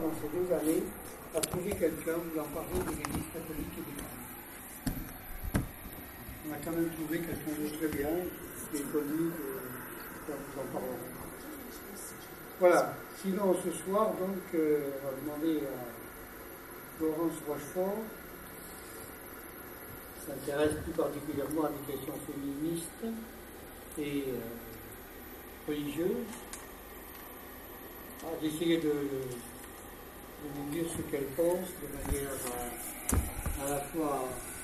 dans ces 2 années, à trouver quelqu'un voulant parler de l'Église catholique et des femmes. On a quand même trouvé quelqu'un de très bien, qui est connu, nous en parlerons. Voilà. Sinon, ce soir, donc, on va demander à Florence Rochefort, qui s'intéresse plus particulièrement à des questions féministes et religieuses, d'essayer de nous dire ce qu'elle pense de manière à la fois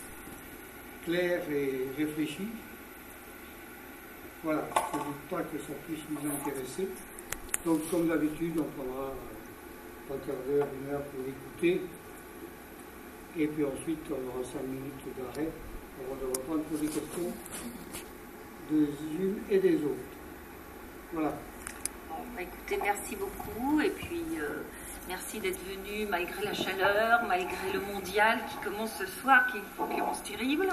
claire et réfléchie. Voilà, je ne doute pas que ça puisse nous intéresser. Donc, comme d'habitude, on prendra 3 quarts d'heure, 1 heure pour l'écouter. Et puis ensuite, on aura 5 minutes d'arrêt avant de reprendre pour les questions des unes et des autres. Voilà. Bon, écoutez, merci beaucoup. Et puis, merci d'être venu malgré la chaleur, malgré le mondial qui commence ce soir, qui est une concurrence terrible.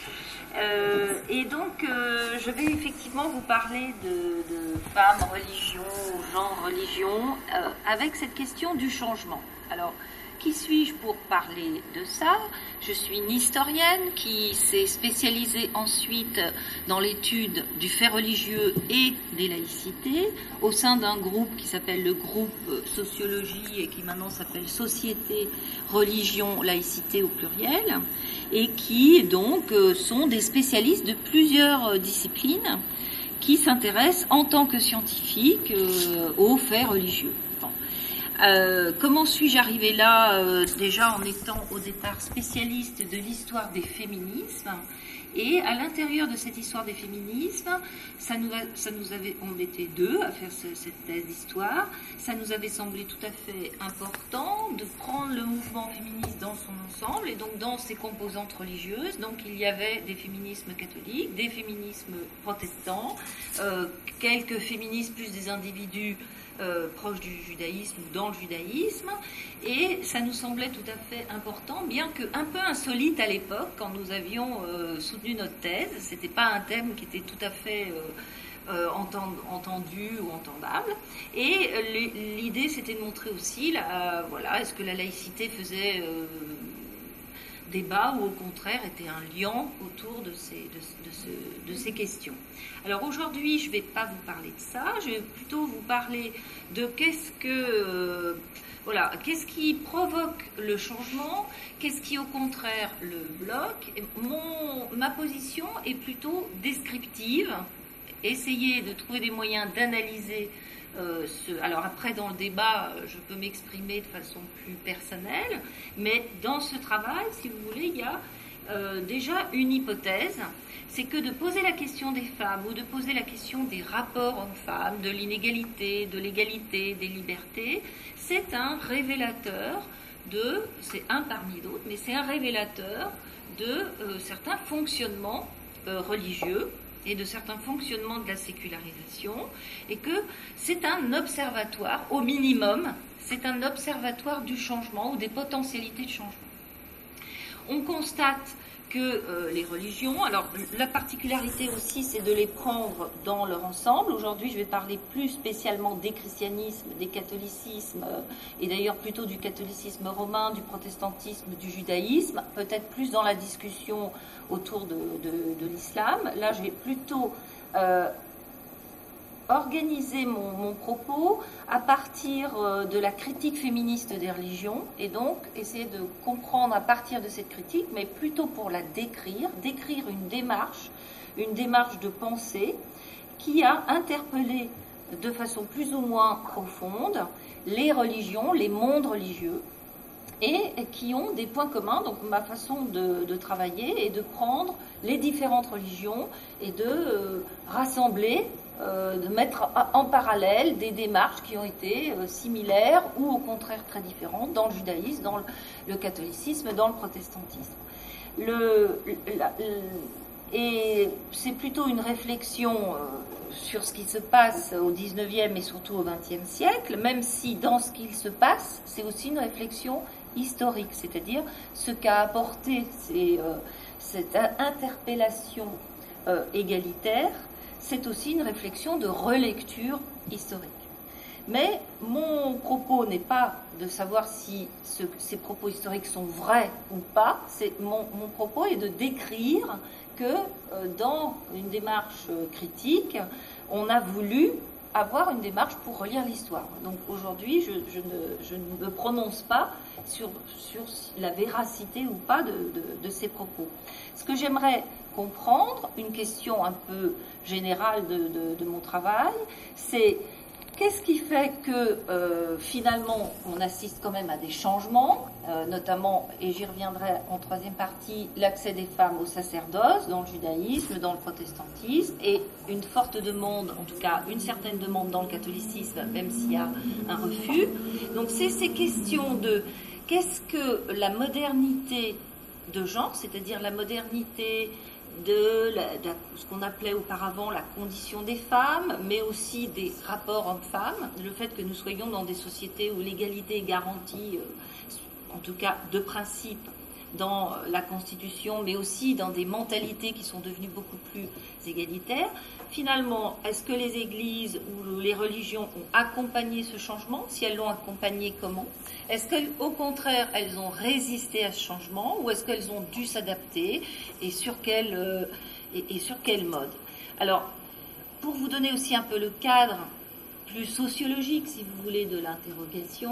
Et donc, je vais effectivement vous parler de femmes, religion, genre, religion, avec cette question du changement. Alors, qui suis-je pour parler de ça? Je suis une historienne qui s'est spécialisée ensuite dans l'étude du fait religieux et des laïcités au sein d'un groupe qui s'appelle le groupe Sociologie et qui maintenant s'appelle Société, Religion, Laïcité au pluriel, et qui donc sont des spécialistes de plusieurs disciplines qui s'intéressent en tant que scientifiques aux faits religieux. Comment suis-je arrivée là déjà en étant au départ spécialiste de l'histoire des féminismes, et à l'intérieur de cette histoire des féminismes, on était 2 à faire cette thèse d'histoire. Ça nous avait semblé tout à fait important de prendre le mouvement féministe dans son ensemble et donc dans ses composantes religieuses. Donc il y avait des féminismes catholiques, des féminismes protestants, quelques féministes plus des individus proche du judaïsme ou dans le judaïsme, et ça nous semblait tout à fait important, bien que un peu insolite à l'époque quand nous avions soutenu notre thèse. C'était pas un thème qui était tout à fait entendu ou entendable, et l'idée c'était de montrer aussi est-ce que la laïcité faisait débat ou au contraire était un liant autour de ces questions. Alors aujourd'hui, je ne vais pas vous parler de ça, je vais plutôt vous parler de qu'est-ce qui provoque le changement, qu'est-ce qui au contraire le bloque. Ma position est plutôt descriptive, essayer de trouver des moyens d'analyser alors après, dans le débat, je peux m'exprimer de façon plus personnelle, mais dans ce travail, si vous voulez, il y a déjà une hypothèse, c'est que de poser la question des femmes ou de poser la question des rapports hommes-femmes, de l'inégalité, de l'égalité, des libertés, c'est un révélateur c'est un parmi d'autres, mais c'est un révélateur de certains fonctionnements religieux et de certains fonctionnements de la sécularisation, et que c'est un observatoire, au minimum, c'est un observatoire du changement ou des potentialités de changement. On constate que les religions, alors la particularité aussi c'est de les prendre dans leur ensemble. Aujourd'hui je vais parler plus spécialement des christianismes, des catholicismes, et d'ailleurs plutôt du catholicisme romain, du protestantisme, du judaïsme, peut-être plus dans la discussion autour de l'islam. Là je vais plutôt organiser mon propos à partir de la critique féministe des religions, et donc essayer de comprendre à partir de cette critique, mais plutôt pour la décrire une démarche de pensée qui a interpellé de façon plus ou moins profonde les religions, les mondes religieux, et qui ont des points communs. Donc ma façon de travailler est de prendre les différentes religions et de rassembler, de mettre en parallèle des démarches qui ont été similaires ou au contraire très différentes dans le judaïsme, dans le catholicisme, dans le protestantisme. Et c'est plutôt une réflexion sur ce qui se passe au XIXe et surtout au XXe siècle, même si dans ce qu'il se passe, c'est aussi une réflexion historique, c'est-à-dire ce qu'a apporté cette interpellation égalitaire, c'est aussi une réflexion de relecture historique. Mais mon propos n'est pas de savoir si ces propos historiques sont vrais ou pas. Mon propos est de décrire que dans une démarche critique, on a voulu avoir une démarche pour relire l'histoire. Donc aujourd'hui, je ne me prononce pas sur la véracité ou pas de ces propos. Ce que j'aimerais comprendre, une question un peu générale de mon travail, c'est qu'est-ce qui fait que finalement on assiste quand même à des changements, notamment, et j'y reviendrai en troisième partie, l'accès des femmes au sacerdoce dans le judaïsme, dans le protestantisme, et une forte demande, en tout cas une certaine demande dans le catholicisme, même s'il y a un refus. Donc c'est ces questions de qu'est-ce que la modernité de genre, c'est-à-dire la modernité de ce qu'on appelait auparavant la condition des femmes, mais aussi des rapports hommes-femmes, le fait que nous soyons dans des sociétés où l'égalité est garantie, en tout cas de principe, dans la Constitution, mais aussi dans des mentalités qui sont devenues beaucoup plus égalitaires. Finalement, est-ce que les églises ou les religions ont accompagné ce changement? Si elles l'ont accompagné, comment? Est-ce qu'au contraire, elles ont résisté à ce changement, ou est-ce qu'elles ont dû s'adapter, et sur quel mode? Alors, pour vous donner aussi un peu le cadre plus sociologique, si vous voulez, de l'interrogation,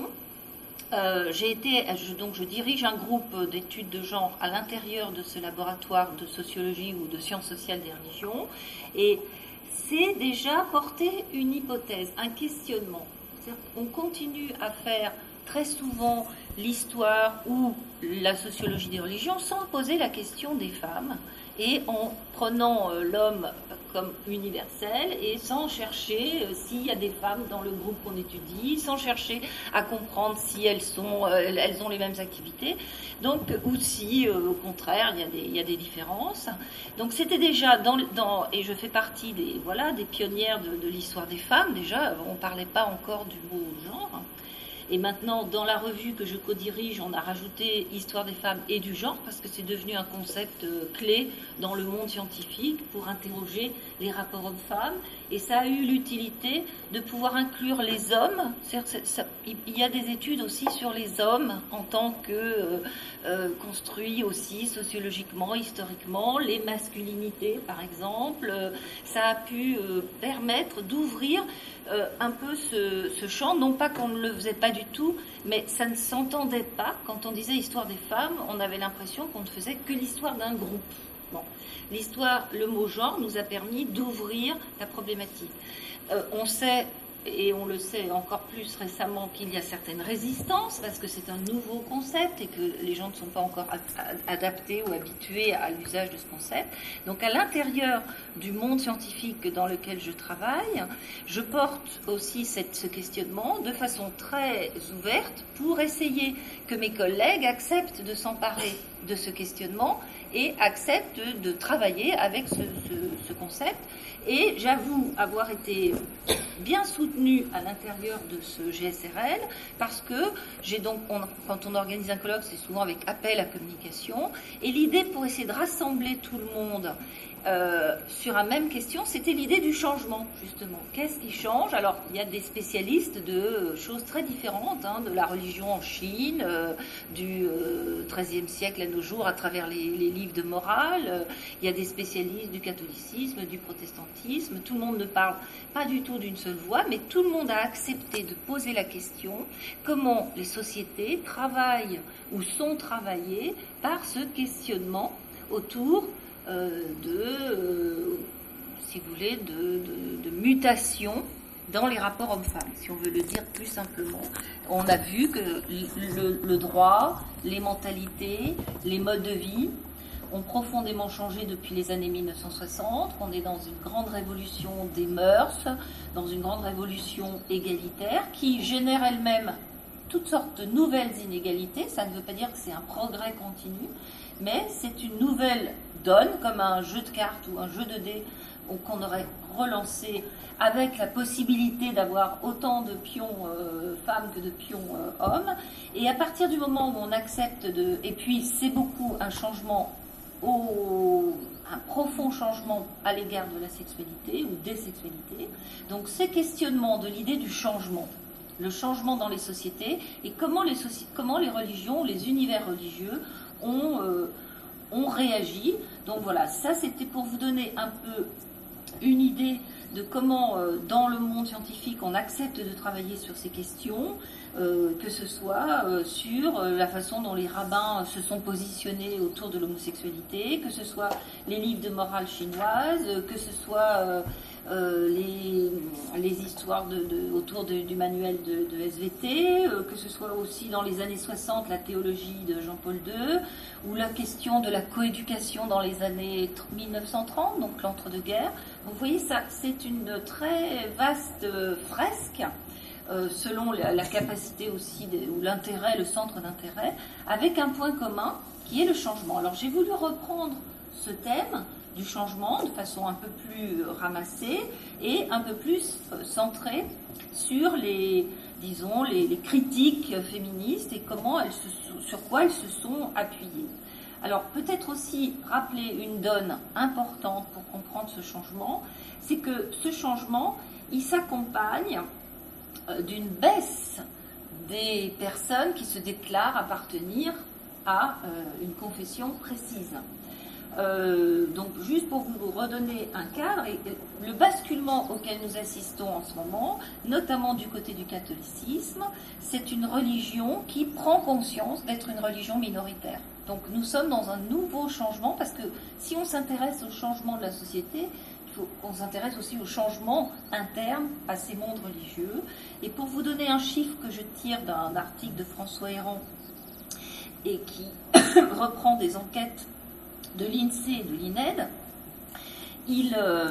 je dirige un groupe d'études de genre à l'intérieur de ce laboratoire de sociologie ou de sciences sociales des religions, et c'est déjà porter une hypothèse, un questionnement. On continue à faire très souvent l'histoire ou la sociologie des religions sans poser la question des femmes et en prenant l'homme comme universel et sans chercher s'il y a des femmes dans le groupe qu'on étudie, sans chercher à comprendre si elles ont les mêmes activités, donc ou si au contraire il y a des différences. Donc c'était déjà et je fais partie des pionnières de l'histoire des femmes. Déjà on parlait pas encore du mot genre. Et maintenant, dans la revue que je co-dirige, on a rajouté Histoire des femmes et du genre, parce que c'est devenu un concept clé dans le monde scientifique pour interroger les rapports hommes-femmes. Et ça a eu l'utilité de pouvoir inclure les hommes. Il y a des études aussi sur les hommes en tant que construits aussi sociologiquement, historiquement, les masculinités par exemple. Ça a pu permettre d'ouvrir un peu ce champ, non pas qu'on ne le faisait pas du tout, mais ça ne s'entendait pas. Quand on disait histoire des femmes, on avait l'impression qu'on ne faisait que l'histoire d'un groupe. Bon. Le mot genre nous a permis d'ouvrir la problématique. On sait, et on le sait encore plus récemment, qu'il y a certaines résistances, parce que c'est un nouveau concept et que les gens ne sont pas encore adaptés ou habitués à l'usage de ce concept. Donc à l'intérieur du monde scientifique dans lequel je travaille, je porte aussi ce questionnement de façon très ouverte pour essayer que mes collègues acceptent de s'emparer de ce questionnement et acceptent de travailler avec ce concept. Et j'avoue avoir été bien soutenue à l'intérieur de ce GSRL parce que quand on organise un colloque, c'est souvent avec appel à communication. Et l'idée pour essayer de rassembler tout le monde sur la même question, c'était l'idée du changement, justement. Qu'est-ce qui change? Alors, il y a des spécialistes de choses très différentes, de la religion en Chine, du XIIIe siècle à nos jours à travers les livres de morale. Il y a des spécialistes du catholicisme, du protestantisme. Tout le monde ne parle pas du tout d'une seule voix, mais tout le monde a accepté de poser la question comment les sociétés travaillent ou sont travaillées par ce questionnement autour si vous voulez, de mutation dans les rapports hommes-femmes, si on veut le dire plus simplement. On a vu que le droit, les mentalités, les modes de vie ont profondément changé depuis les années 1960, qu'on est dans une grande révolution des mœurs, dans une grande révolution égalitaire, qui génère elle-même toutes sortes de nouvelles inégalités. Ça ne veut pas dire que c'est un progrès continu, mais c'est une nouvelle donne, comme un jeu de cartes ou un jeu de dés qu'on aurait relancé avec la possibilité d'avoir autant de pions femmes que de pions hommes. Et à partir du moment où on accepte et puis c'est beaucoup un changement, un profond changement à l'égard de la sexualité ou des sexualités. Donc ces questionnements de l'idée du changement, le changement dans les sociétés et comment les religions, les univers religieux ont réagi. Donc voilà, ça c'était pour vous donner un peu une idée de comment dans le monde scientifique on accepte de travailler sur ces questions, que ce soit sur la façon dont les rabbins se sont positionnés autour de l'homosexualité, que ce soit les livres de morale chinoise, que ce soit les histoires autour du manuel de SVT, que ce soit aussi dans les années 60 la théologie de Jean-Paul II, ou la question de la coéducation dans les années 1930, donc l'entre-deux-guerres. Donc vous voyez, ça, c'est une très vaste fresque, selon la capacité aussi, ou l'intérêt, le centre d'intérêt, avec un point commun qui est le changement. Alors j'ai voulu reprendre ce thème du changement de façon un peu plus ramassée et un peu plus centrée sur les critiques féministes et sur quoi elles se sont appuyées. Alors peut-être aussi rappeler une donne importante pour comprendre ce changement, c'est que ce changement, il s'accompagne d'une baisse des personnes qui se déclarent appartenir à une confession précise. Donc juste pour vous redonner un cadre, le basculement auquel nous assistons en ce moment, notamment du côté du catholicisme, c'est une religion qui prend conscience d'être une religion minoritaire. Donc nous sommes dans un nouveau changement, parce que si on s'intéresse au changement de la société, il faut qu'on s'intéresse aussi au changement interne à ces mondes religieux. Et pour vous donner un chiffre que je tire d'un article de François Héran et qui reprend des enquêtes de l'INSEE et de l'INED, il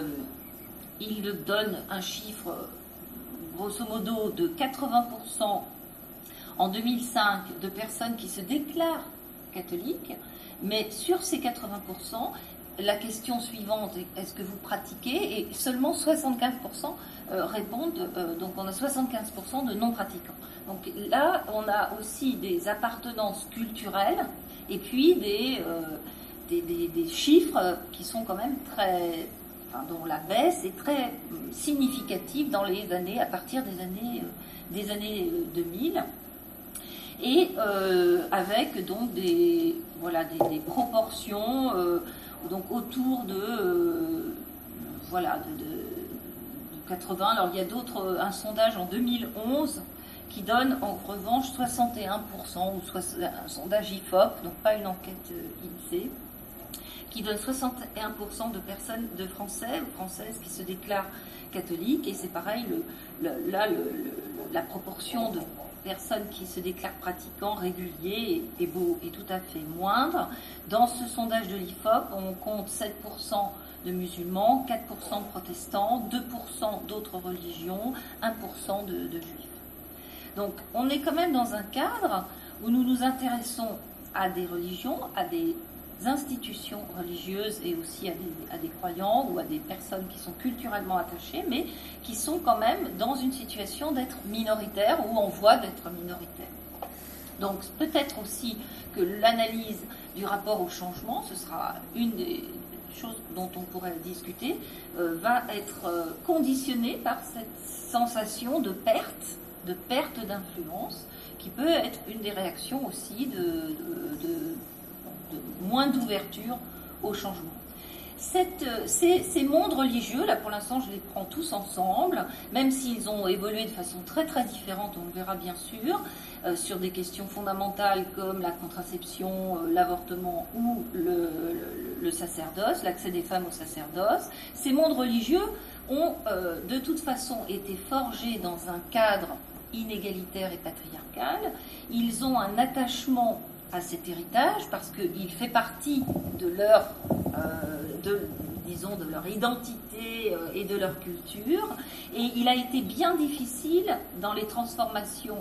donne un chiffre grosso modo de 80% en 2005 de personnes qui se déclarent catholiques, mais sur ces 80%, la question suivante est: est-ce que vous pratiquez? Et seulement 75% répondent, donc on a 75% de non-pratiquants. Donc là, on a aussi des appartenances culturelles et puis des chiffres qui sont quand même dont la baisse est très significative dans les années, à partir des années 2000, et avec donc des proportions donc autour de 80. Alors il y a un sondage en 2011 qui donne en revanche 61%, ou un sondage IFOP, donc pas une enquête INSEE, qui donne 61% de personnes, de Français ou Françaises qui se déclarent catholiques, et c'est pareil, la proportion de personnes qui se déclarent pratiquants réguliers est tout à fait moindre. Dans ce sondage de l'IFOP, on compte 7% de musulmans, 4% de protestants, 2% d'autres religions, 1% de juifs. Donc on est quand même dans un cadre où nous nous intéressons à des religions, à des institutions religieuses et aussi à des croyants ou à des personnes qui sont culturellement attachées, mais qui sont quand même dans une situation d'être minoritaires ou en voie d'être minoritaires. Donc peut-être aussi que l'analyse du rapport au changement, ce sera une des choses dont on pourrait discuter, va être conditionnée par cette sensation de perte d'influence, qui peut être une des réactions aussi de moins d'ouverture au changement. Ces mondes religieux, là pour l'instant je les prends tous ensemble, même s'ils ont évolué de façon très très différente, on le verra bien sûr, sur des questions fondamentales comme la contraception, l'avortement ou le sacerdoce, l'accès des femmes au sacerdoce. Ces mondes religieux ont de toute façon été forgés dans un cadre inégalitaire et patriarcal. Ils ont un attachement à cet héritage parce qu'il fait partie de leur identité et de leur culture, et il a été bien difficile dans les transformations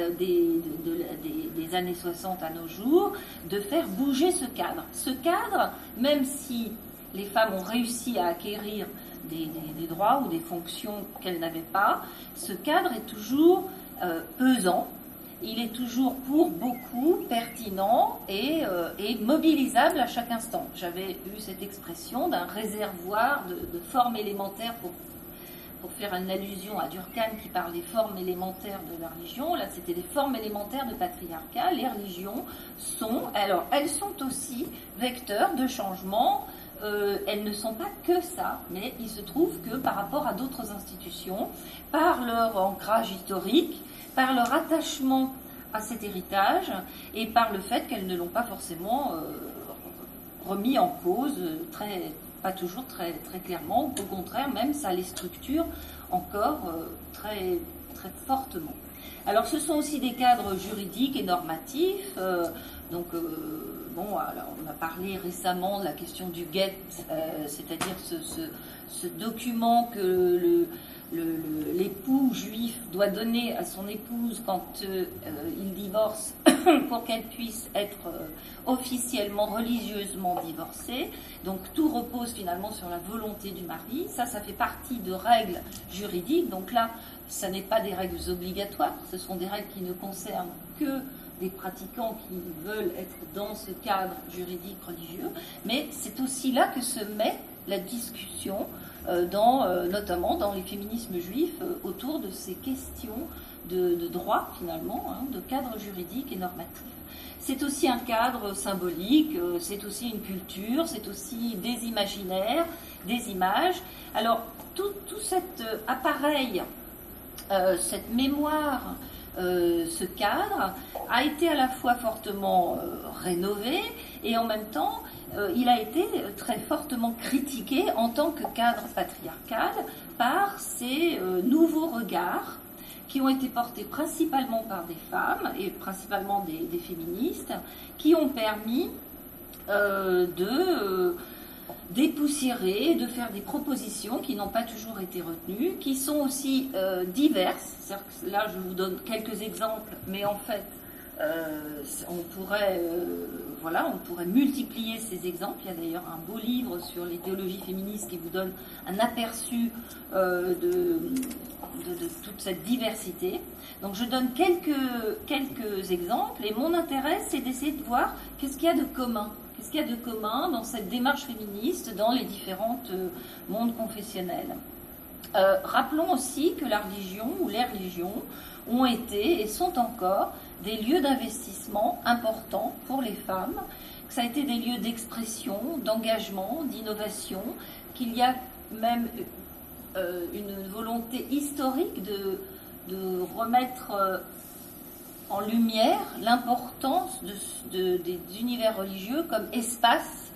des années 60 à nos jours de faire bouger ce cadre. Ce cadre, même si les femmes ont réussi à acquérir des droits ou des fonctions qu'elles n'avaient pas, ce cadre est toujours pesant. Il est toujours pour beaucoup pertinent et mobilisable à chaque instant. J'avais eu cette expression d'un réservoir de formes élémentaires pour faire une allusion à Durkheim qui parle des formes élémentaires de la religion, là c'était des formes élémentaires de patriarcat. Les religions elles sont aussi vecteurs de changement. Elles ne sont pas que ça, mais il se trouve que par rapport à d'autres institutions, par leur ancrage historique, par leur attachement à cet héritage et par le fait qu'elles ne l'ont pas forcément remis en cause, pas toujours très, très clairement, au contraire, même ça les structure encore très, très fortement. Alors ce sont aussi des cadres juridiques et normatifs. Alors, on a parlé récemment de la question du guet, c'est-à-dire ce document que l'époux juif doit donner à son épouse quand il divorce pour qu'elle puisse être officiellement, religieusement divorcée. Donc tout repose finalement sur la volonté du mari. Ça fait partie de règles juridiques. Donc là, ça n'est pas des règles obligatoires, ce sont des règles qui ne concernent que des pratiquants qui veulent être dans ce cadre juridique religieux, mais c'est aussi là que se met la discussion, notamment dans les féminismes juifs, autour de ces questions de droit, finalement, de cadre juridique et normatif. C'est aussi un cadre symbolique, c'est aussi une culture, c'est aussi des imaginaires, des images. Alors, tout cet appareil, cette mémoire, ce cadre a été à la fois fortement rénové et en même temps il a été très fortement critiqué en tant que cadre patriarcal par ces nouveaux regards qui ont été portés principalement par des femmes et principalement des féministes qui ont permis de dépoussiérer, de faire des propositions qui n'ont pas toujours été retenues, qui sont aussi diverses. Là, je vous donne quelques exemples, mais en fait, on pourrait multiplier ces exemples. Il y a d'ailleurs un beau livre sur l'idéologie féministe qui vous donne un aperçu de toute cette diversité. Donc, je donne quelques exemples, et mon intérêt, c'est d'essayer de voir qu'est-ce qu'il y a de commun. Qu'est-ce qu'il y a de commun dans cette démarche féministe dans les différents mondes confessionnels. Rappelons aussi que la religion ou les religions ont été et sont encore des lieux d'investissement importants pour les femmes, que ça a été des lieux d'expression, d'engagement, d'innovation, qu'il y a même une volonté historique de remettre en lumière l'importance des univers religieux comme espace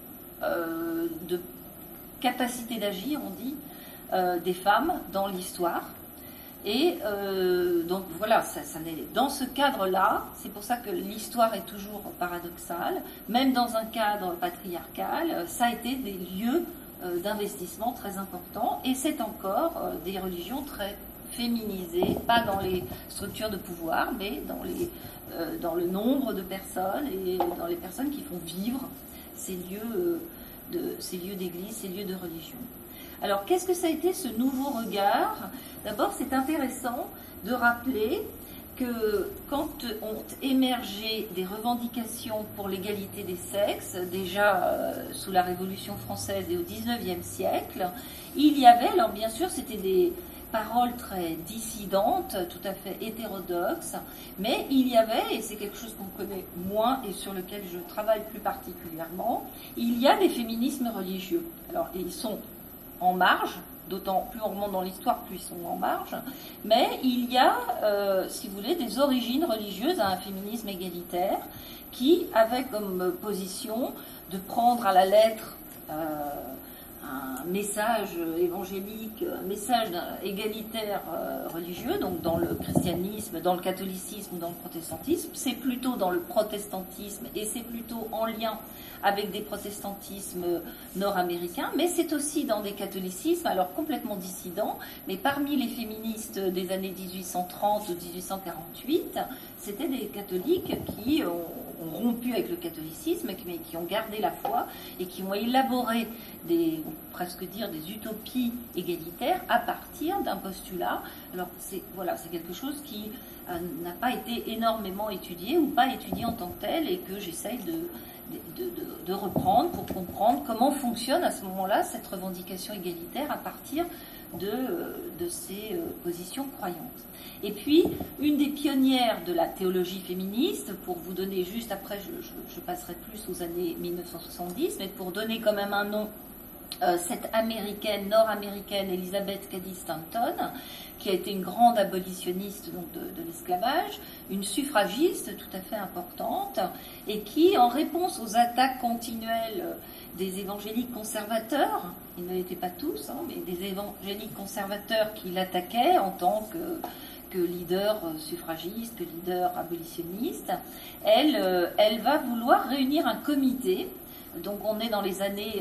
de capacité d'agir, on dit, des femmes dans l'histoire. Et donc voilà, ça n'est, dans ce cadre-là, c'est pour ça que l'histoire est toujours paradoxale, même dans un cadre patriarcal, ça a été des lieux d'investissement très importants, et c'est encore des religions très féminisées, pas dans les structures de pouvoir, mais dans le nombre de personnes et dans les personnes qui font vivre ces lieux d'église, ces lieux de religion. Alors, qu'est-ce que ça a été ce nouveau regard ? D'abord, c'est intéressant de rappeler que quand ont émergé des revendications pour l'égalité des sexes, déjà sous la Révolution française et au XIXe siècle, il y avait, alors bien sûr, c'était des paroles très dissidentes, tout à fait hétérodoxes, mais il y avait, et c'est quelque chose qu'on connaît moins et sur lequel je travaille plus particulièrement, il y a des féminismes religieux. Alors, ils sont en marge, d'autant plus on remonte dans l'histoire, plus ils sont en marge, mais il y a, si vous voulez, des origines religieuses à un féminisme égalitaire qui avait comme position de prendre à la lettre un message évangélique, un message égalitaire religieux, donc dans le christianisme, dans le catholicisme ou dans le protestantisme. C'est plutôt dans le protestantisme et c'est plutôt en lien avec des protestantismes nord-américains, mais c'est aussi dans des catholicismes, alors complètement dissidents, mais parmi les féministes des années 1830 ou 1848, c'était des catholiques qui ont rompu avec le catholicisme, mais qui ont gardé la foi et qui ont élaboré presque dire des utopies égalitaires à partir d'un postulat. Alors c'est quelque chose qui n'a pas été énormément étudiée ou pas étudiée en tant que telle, et que j'essaye de reprendre pour comprendre comment fonctionne à ce moment-là cette revendication égalitaire à partir de ces positions croyantes. Et puis, une des pionnières de la théologie féministe, pour vous donner juste, après je passerai plus aux années 1970, mais pour donner quand même un nom, cette américaine, nord-américaine, Elizabeth Cady Stanton, qui a été une grande abolitionniste donc, de l'esclavage, une suffragiste tout à fait importante, et qui, en réponse aux attaques continuelles des évangéliques conservateurs, ils ne l'étaient pas tous, hein, mais des évangéliques conservateurs qui l'attaquaient en tant que leader suffragiste, que leader abolitionniste, elle va vouloir réunir un comité. Donc on est dans les années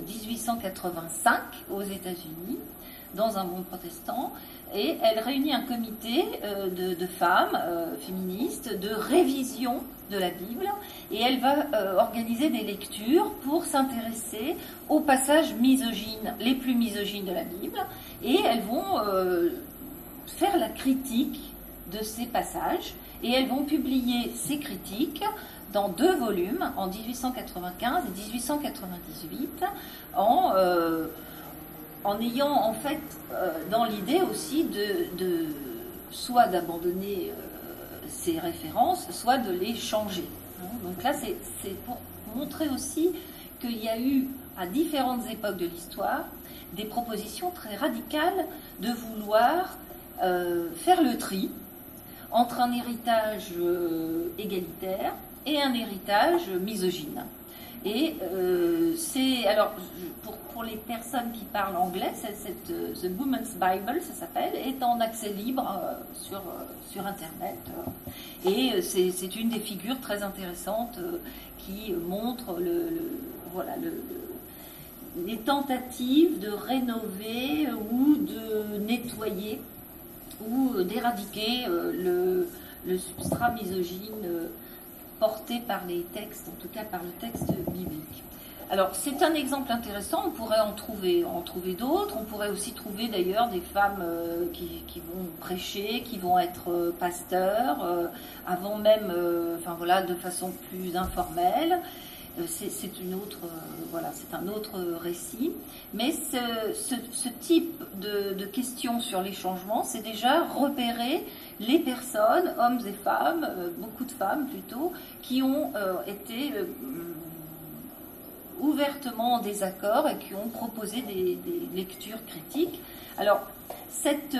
1885 aux États-Unis, dans un monde protestant, et elle réunit un comité de femmes féministes de révision de la Bible, et elle va organiser des lectures pour s'intéresser aux passages misogynes, les plus misogynes de la Bible, et elles vont faire la critique de ces passages, et elles vont publier ces critiques dans 2 volumes, en 1895 et 1898, en ayant en fait dans l'idée aussi de soit d'abandonner ces références, soit de les changer. Donc là, c'est pour montrer aussi qu'il y a eu, à différentes époques de l'histoire, des propositions très radicales de vouloir faire le tri entre un héritage égalitaire et un héritage misogyne. Et c'est, alors, pour les personnes qui parlent anglais, The Women's Bible, ça s'appelle, est en accès libre sur Internet. Et c'est une des figures très intéressantes qui montre les tentatives de rénover ou de nettoyer ou d'éradiquer le substrat misogyne porté par les textes, en tout cas par le texte biblique. Alors, c'est un exemple intéressant, on pourrait en trouver d'autres, on pourrait aussi trouver d'ailleurs des femmes qui vont prêcher, qui vont être pasteurs, avant même, de façon plus informelle. C'est une autre, c'est un autre récit. Mais ce type de questions sur les changements, c'est déjà repérer les personnes, hommes et femmes, beaucoup de femmes plutôt, qui ont été ouvertement en désaccord et qui ont proposé des lectures critiques. Alors, cette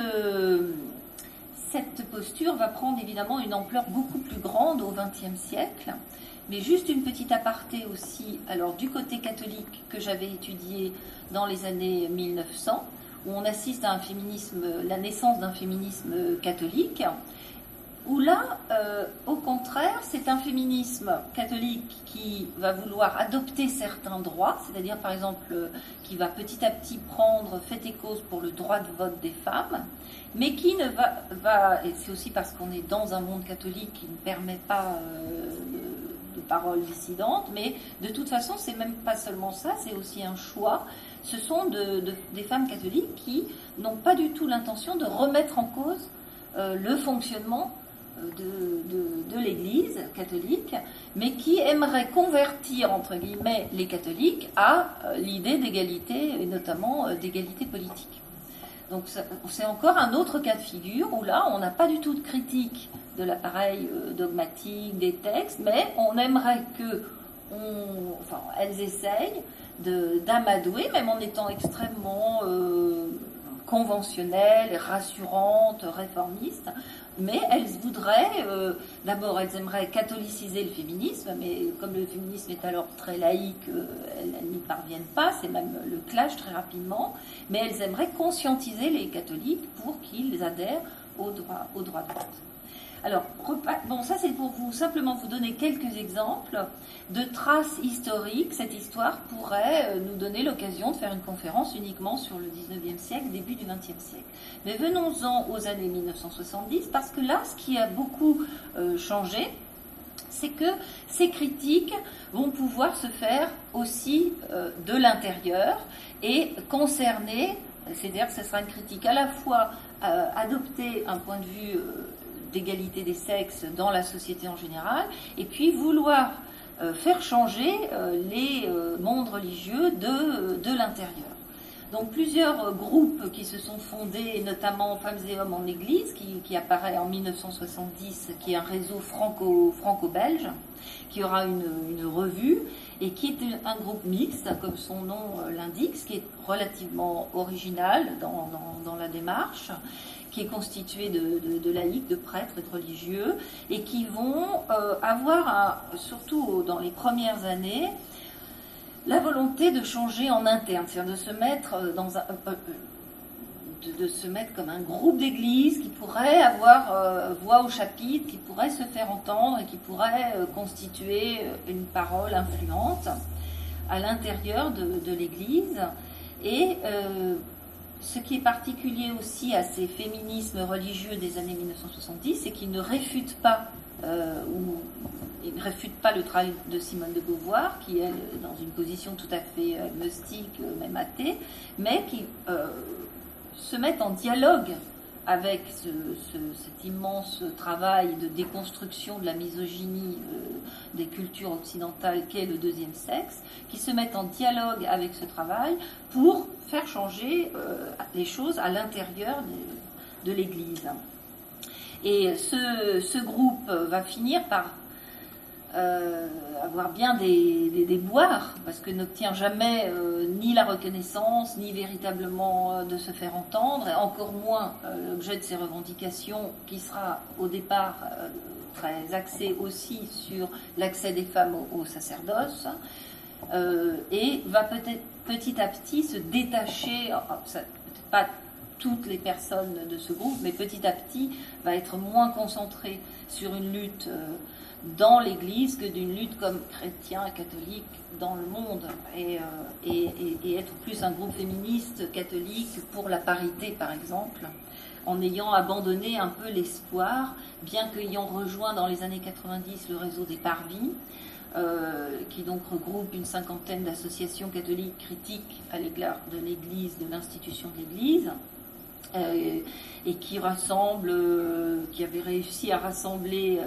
posture va prendre évidemment une ampleur beaucoup plus grande au XXe siècle. Mais juste une petite aparté aussi, alors du côté catholique que j'avais étudié dans les années 1900, où on assiste à la naissance d'un féminisme catholique, où là, au contraire, c'est un féminisme catholique qui va vouloir adopter certains droits, c'est-à-dire par exemple qui va petit à petit prendre fait et cause pour le droit de vote des femmes, mais qui ne va et c'est aussi parce qu'on est dans un monde catholique qui ne permet pas de paroles dissidentes, mais de toute façon, c'est même pas seulement ça, c'est aussi un choix. Ce sont des femmes catholiques qui n'ont pas du tout l'intention de remettre en cause le fonctionnement de l'Église catholique, mais qui aimeraient convertir, entre guillemets, les catholiques à l'idée d'égalité, et notamment d'égalité politique. Donc c'est encore un autre cas de figure où là, on n'a pas du tout de critique de l'appareil dogmatique, des textes, mais on aimerait elles essayent d'amadouer, même en étant extrêmement conventionnelles, rassurantes, réformistes, mais elles voudraient, d'abord elles aimeraient catholiciser le féminisme, mais comme le féminisme est alors très laïque, elles n'y parviennent pas, c'est même le clash très rapidement, mais elles aimeraient conscientiser les catholiques pour qu'ils adhèrent au droit de vote. Alors, ça c'est pour simplement vous donner quelques exemples de traces historiques. Cette histoire pourrait nous donner l'occasion de faire une conférence uniquement sur le 19e siècle, début du 20e siècle. Mais venons-en aux années 1970, parce que là, ce qui a beaucoup changé, c'est que ces critiques vont pouvoir se faire aussi de l'intérieur et concerner, c'est-à-dire que ce sera une critique à la fois adopter un point de vue d'égalité des sexes dans la société en général, et puis vouloir faire changer les mondes religieux de l'intérieur. Donc plusieurs groupes qui se sont fondés, notamment Femmes et Hommes en Église, qui apparaît en 1970, qui est un réseau franco-belge, qui aura une revue, et qui est un groupe mixte, comme son nom l'indique, ce qui est relativement original dans la démarche, qui est constitué de laïcs, de prêtres et de religieux, et qui vont avoir, surtout dans les premières années, la volonté de changer en interne, c'est-à-dire de se mettre de se mettre comme un groupe d'église qui pourrait avoir voix au chapitre, qui pourrait se faire entendre et qui pourrait constituer une parole influente à l'intérieur de l'église. Et ce qui est particulier aussi à ces féminismes religieux des années 1970, c'est qu'ils ne réfutent pas il ne réfute pas le travail de Simone de Beauvoir, qui est dans une position tout à fait agnostique, même athée, mais qui se mettent en dialogue avec cet immense travail de déconstruction de la misogynie des cultures occidentales qu'est le deuxième sexe, qui se mettent en dialogue avec ce travail pour faire changer les choses à l'intérieur de l'Église. Et ce groupe va finir par avoir bien des déboires, parce que n'obtient jamais ni la reconnaissance, ni véritablement de se faire entendre, et encore moins l'objet de ses revendications, qui sera au départ très axé aussi sur l'accès des femmes au sacerdoce, et va peut-être petit à petit se détacher, peut-être pas toutes les personnes de ce groupe, mais petit à petit va être moins concentré sur une lutte dans l'Église que d'une lutte comme chrétien et catholique dans le monde, et être plus un groupe féministe catholique pour la parité, par exemple, en ayant abandonné un peu l'espoir, bien qu'ayant rejoint dans les années 90 le réseau des Parvis, qui donc regroupe une cinquantaine d'associations catholiques critiques à l'égard de l'Église, de l'institution de l'Église, et qui avait réussi à rassembler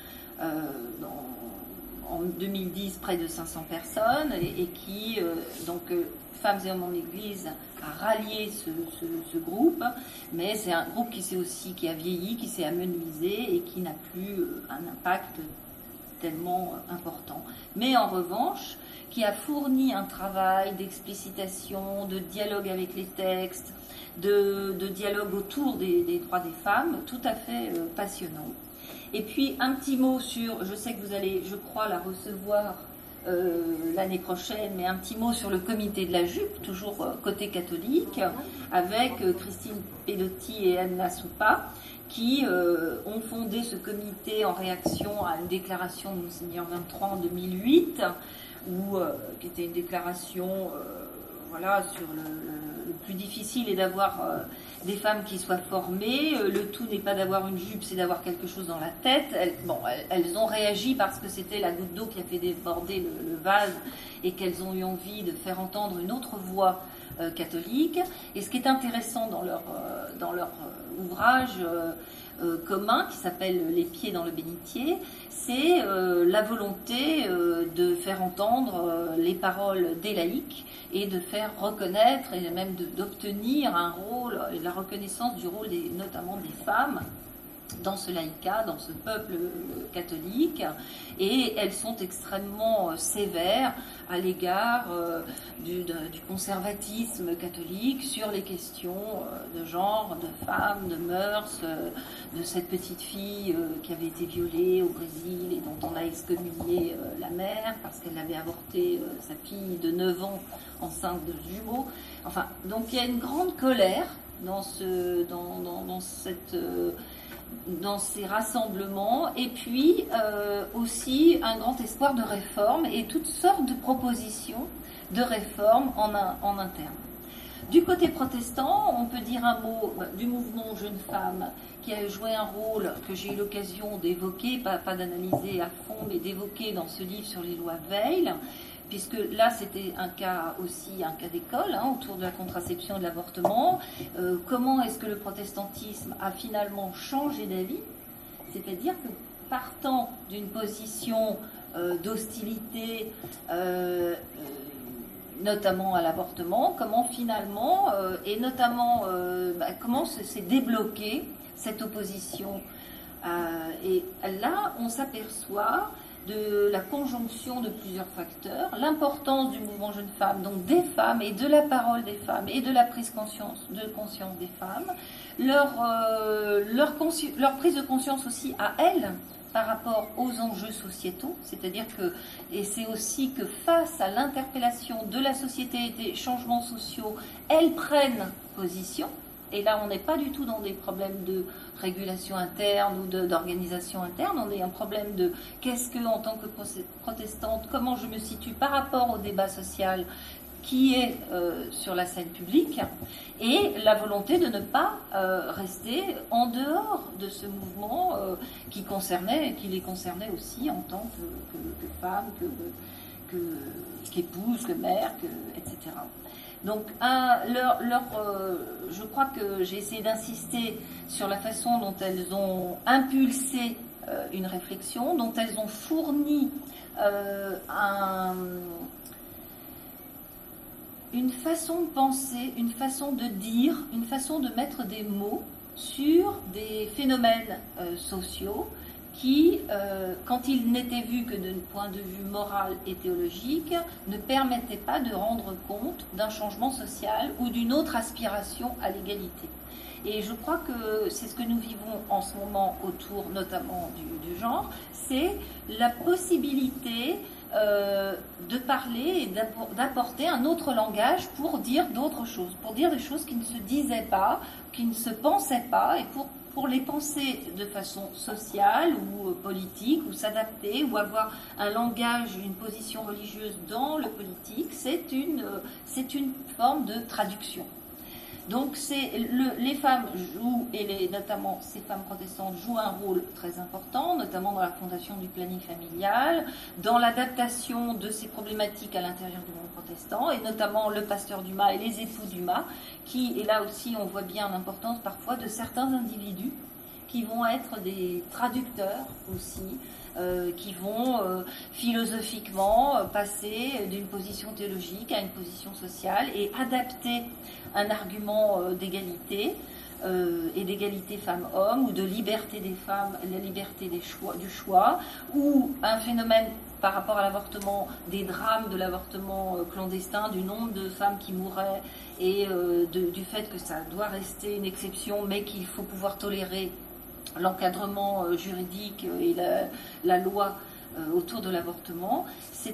en 2010 près de 500 personnes, et qui, Femmes et Hommes en Église, a rallié ce groupe, mais c'est un groupe qui a vieilli, qui s'est amenuisé et qui n'a plus un impact tellement important. Mais en revanche, qui a fourni un travail d'explicitation, de dialogue avec les textes, de dialogue autour des droits des femmes, tout à fait passionnant. Et puis un petit mot sur, je sais que vous allez, je crois, la recevoir l'année prochaine, mais un petit mot sur le comité de la jupe, toujours côté catholique, avec Christine Pedotti et Anna Soupa, qui ont fondé ce comité en réaction à une déclaration de Monseigneur 23 en 2008, qui était une déclaration sur le plus difficile est d'avoir des femmes qui soient formées. Le tout n'est pas d'avoir une jupe, c'est d'avoir quelque chose dans la tête. Elles ont réagi parce que c'était la goutte d'eau qui a fait déborder le vase, et qu'elles ont eu envie de faire entendre une autre voix catholique. Et ce qui est intéressant dans leur ouvrage commun, qui s'appelle Les pieds dans le bénitier, c'est la volonté de faire entendre les paroles des laïcs, et de faire reconnaître, et même d'obtenir un rôle, et la reconnaissance du rôle notamment des femmes dans ce laïcat, dans ce peuple catholique. Et elles sont extrêmement sévères à l'égard du conservatisme catholique sur les questions de genre, de femmes, de mœurs, de cette petite fille qui avait été violée au Brésil et dont on a excommunié la mère parce qu'elle avait avorté sa fille de 9 ans enceinte de jumeaux. Enfin, donc il y a une grande colère dans ces rassemblements, et puis aussi un grand espoir de réforme et toutes sortes de propositions de réforme en interne. Du côté protestant, on peut dire un mot du mouvement Jeunes Femmes, qui a joué un rôle que j'ai eu l'occasion d'évoquer, pas d'analyser à fond, mais d'évoquer dans ce livre sur les lois Veil, puisque là c'était un cas d'école, autour de la contraception et de l'avortement. Comment est-ce que le protestantisme a finalement changé d'avis C'est-à-dire que partant d'une position d'hostilité, notamment à l'avortement, comment finalement, et notamment comment s'est débloquée cette opposition. Et là, on s'aperçoit de la conjonction de plusieurs facteurs, l'importance du mouvement Jeunes Femmes, donc des femmes et de la parole des femmes et de la prise de conscience des femmes, leur prise de conscience aussi à elles par rapport aux enjeux sociétaux, c'est-à-dire que, et c'est aussi que face à l'interpellation de la société et des changements sociaux, elles prennent position. Et là, on n'est pas du tout dans des problèmes de régulation interne ou d'organisation interne. On est un problème de qu'est-ce que, en tant que protestante, comment je me situe par rapport au débat social qui est sur la scène publique, et la volonté de ne pas rester en dehors de ce mouvement qui les concernait aussi en tant que femmes, qu'épouses, que mères, etc. Donc, je crois que j'ai essayé d'insister sur la façon dont elles ont impulsé une réflexion, dont elles ont fourni une façon de penser, une façon de dire, une façon de mettre des mots sur des phénomènes sociaux qui, quand ils n'étaient vus que d'un point de vue moral et théologique, ne permettaient pas de rendre compte d'un changement social ou d'une autre aspiration à l'égalité. Et je crois que c'est ce que nous vivons en ce moment autour notamment du genre, c'est la possibilité de parler et d'apporter un autre langage pour dire d'autres choses, pour dire des choses qui ne se disaient pas, qui ne se pensaient pas, et pour les penser de façon sociale ou politique, ou s'adapter, ou avoir un langage, une position religieuse dans le politique, c'est une forme de traduction. Donc les femmes jouent, et notamment ces femmes protestantes jouent un rôle très important, notamment dans la fondation du planning familial, dans l'adaptation de ces problématiques à l'intérieur du monde protestant, et notamment le pasteur Dumas et les époux Dumas, et là aussi on voit bien l'importance parfois de certains individus qui vont être des traducteurs aussi, qui vont philosophiquement passer d'une position théologique à une position sociale et adapter un argument d'égalité et d'égalité femmes-hommes, ou de liberté des femmes, la liberté du choix, ou un phénomène par rapport à l'avortement, des drames de l'avortement clandestin, du nombre de femmes qui mourraient, et du fait que ça doit rester une exception, mais qu'il faut pouvoir tolérer l'encadrement juridique et la loi autour de l'avortement.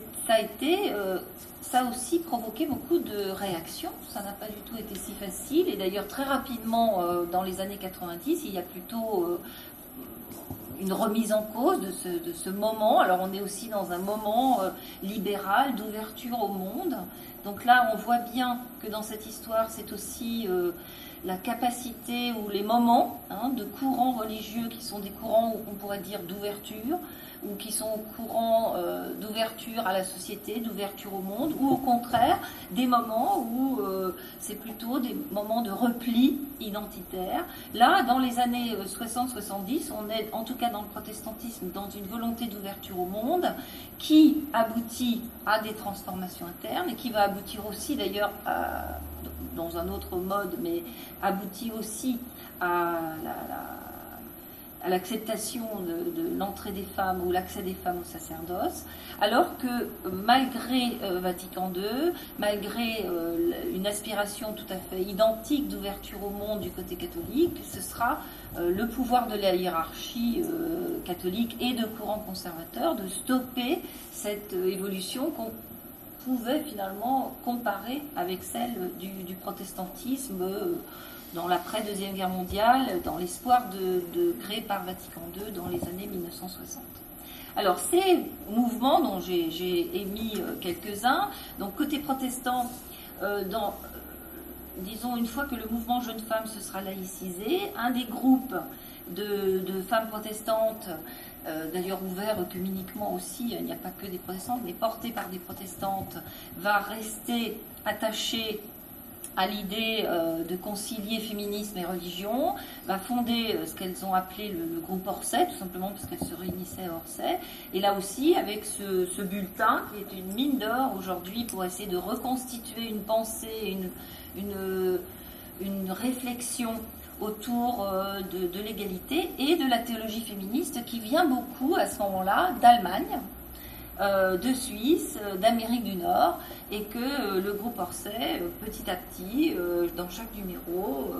Ça a aussi provoqué beaucoup de réactions. Ça n'a pas du tout été si facile, et d'ailleurs très rapidement dans les années 90, il y a plutôt une remise en cause de ce moment. Alors on est aussi dans un moment libéral d'ouverture au monde. Donc là on voit bien que dans cette histoire c'est aussi la capacité ou les moments de courants religieux qui sont des courants, on pourrait dire, d'ouverture, ou qui sont courants d'ouverture à la société, d'ouverture au monde, ou au contraire des moments où c'est plutôt des moments de repli identitaire. Là, dans les années 60-70, on est, en tout cas dans le protestantisme, dans une volonté d'ouverture au monde qui aboutit à des transformations internes, et qui va aboutir aussi d'ailleurs dans un autre mode, mais aboutit aussi à l'acceptation de l'entrée des femmes ou l'accès des femmes au sacerdoce, alors que malgré Vatican II, malgré une aspiration tout à fait identique d'ouverture au monde du côté catholique, ce sera le pouvoir de la hiérarchie catholique et de courants conservateurs de stopper cette évolution qu'on pouvait finalement comparer avec celle du protestantisme dans l'après-Deuxième Guerre mondiale, dans l'espoir de créer par Vatican II dans les années 1960. Alors ces mouvements dont j'ai émis quelques-uns, donc côté protestant, disons une fois que le mouvement Jeunes Femmes se sera laïcisé, un des groupes de femmes protestantes, d'ailleurs ouvert œcuméniquement aussi, il n'y a pas que des protestantes, mais porté par des protestantes, va rester attaché à l'idée de concilier féminisme et religion, va fonder ce qu'elles ont appelé le groupe Orsay, tout simplement parce qu'elles se réunissaient à Orsay. Et là aussi, avec ce bulletin, qui est une mine d'or aujourd'hui pour essayer de reconstituer une pensée, une réflexion autour de l'égalité et de la théologie féministe qui vient beaucoup à ce moment-là d'Allemagne, de Suisse, d'Amérique du Nord, et que le groupe Orsay, petit à petit, dans chaque numéro,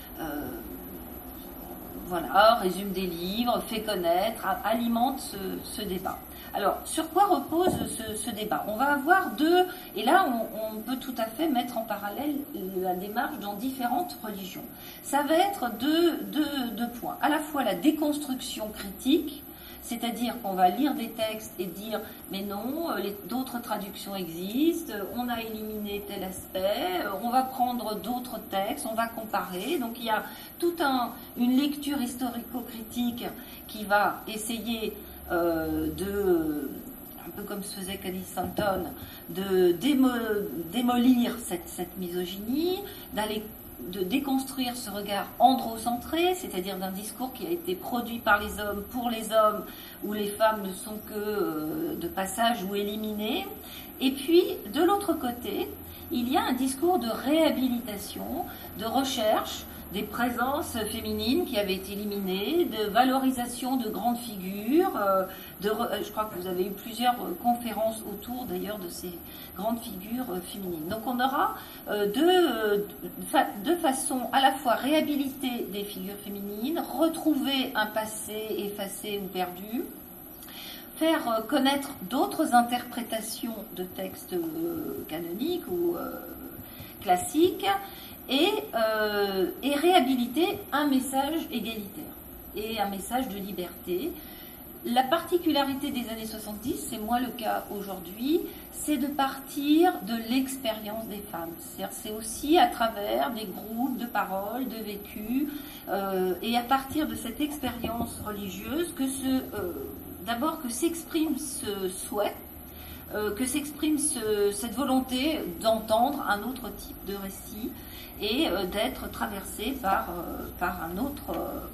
résume des livres, fait connaître, alimente ce débat. Alors, sur quoi repose ce débat? On va avoir deux, et là on peut tout à fait mettre en parallèle la démarche dans différentes religions. Ça va être deux points. À la fois la déconstruction critique, c'est-à-dire qu'on va lire des textes et dire mais non, d'autres traductions existent, on a éliminé tel aspect, on va prendre d'autres textes, on va comparer. Donc il y a toute une lecture historico-critique qui va essayer un peu comme se faisait Cady Stanton, de démolir cette misogynie, de déconstruire ce regard androcentré, c'est-à-dire d'un discours qui a été produit par les hommes, pour les hommes, où les femmes ne sont que de passage ou éliminées. Et puis, de l'autre côté, il y a un discours de réhabilitation, de recherche des présences féminines qui avaient été éliminées, de valorisation de grandes figures. Je crois que vous avez eu plusieurs conférences autour d'ailleurs de ces grandes figures féminines. Donc on aura de façon à la fois réhabiliter des figures féminines, retrouver un passé effacé ou perdu, faire connaître d'autres interprétations de textes canoniques ou classiques, et réhabiliter un message égalitaire et un message de liberté. La particularité des années 70, c'est moins le cas aujourd'hui, c'est de partir de l'expérience des femmes. C'est aussi à travers des groupes de paroles, de vécus, et à partir de cette expérience religieuse d'abord que s'exprime ce souhait, que s'exprime cette volonté d'entendre un autre type de récit et d'être traversé par un autre,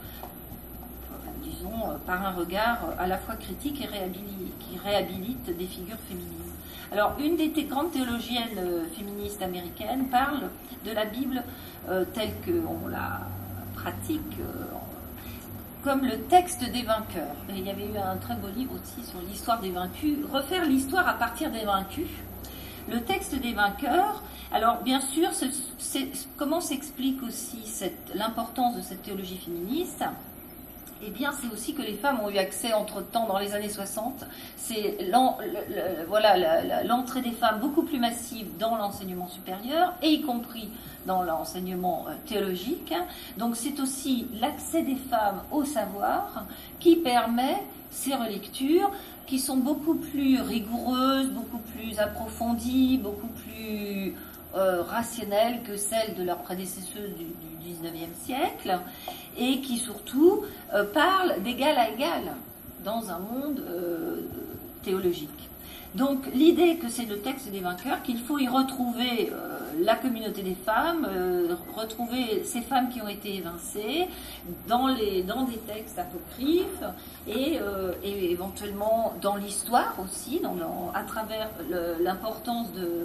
par un regard à la fois critique et qui réhabilite des figures féminines. Alors, une des grandes théologiennes féministes américaines parle de la Bible telle qu'on la pratique comme le texte des vainqueurs. Et il y avait eu un très beau livre aussi sur l'histoire des vaincus, refaire l'histoire à partir des vaincus. Le texte des vainqueurs, alors bien sûr, comment s'explique aussi l'importance de cette théologie féministe? Eh bien, c'est aussi que les femmes ont eu accès entre-temps, dans les années 60, c'est l'entrée des femmes beaucoup plus massive dans l'enseignement supérieur, et y compris dans l'enseignement théologique. Donc c'est aussi l'accès des femmes au savoir qui permet ces relectures qui sont beaucoup plus rigoureuses, beaucoup plus approfondies, beaucoup plus rationnelles que celles de leurs prédécesseuses du 19e siècle, et qui surtout parlent d'égal à égal dans un monde théologique. Donc l'idée que c'est le texte des vainqueurs, qu'il faut y retrouver la communauté des femmes, retrouver ces femmes qui ont été évincées dans des textes apocryphes et éventuellement dans l'histoire aussi, à travers l'importance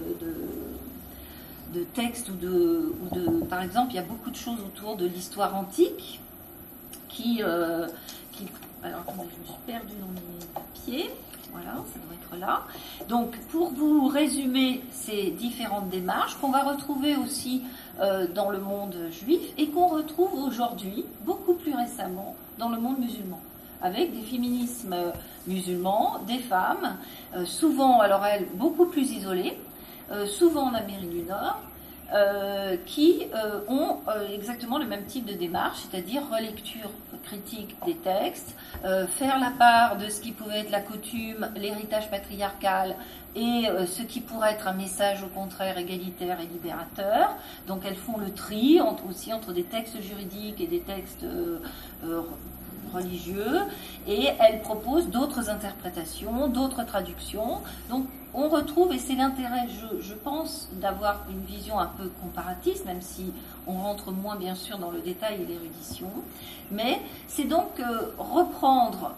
de textes par exemple, il y a beaucoup de choses autour de l'histoire antique alors attendez, je me suis perdue dans mes papiers. Voilà, ça doit être là. Donc, pour vous résumer ces différentes démarches qu'on va retrouver aussi dans le monde juif et qu'on retrouve aujourd'hui, beaucoup plus récemment, dans le monde musulman, avec des féminismes musulmans, des femmes, souvent, alors elles, beaucoup plus isolées, souvent en Amérique du Nord, qui ont exactement le même type de démarche, c'est-à-dire relecture critique des textes, faire la part de ce qui pouvait être la coutume, l'héritage patriarcal et ce qui pourrait être un message au contraire égalitaire et libérateur. Donc elles font le tri entre des textes juridiques et des textes religieux, et elle propose d'autres interprétations, d'autres traductions. Donc on retrouve, et c'est l'intérêt, je pense, d'avoir une vision un peu comparatiste, même si on rentre moins bien sûr dans le détail et l'érudition, mais c'est donc reprendre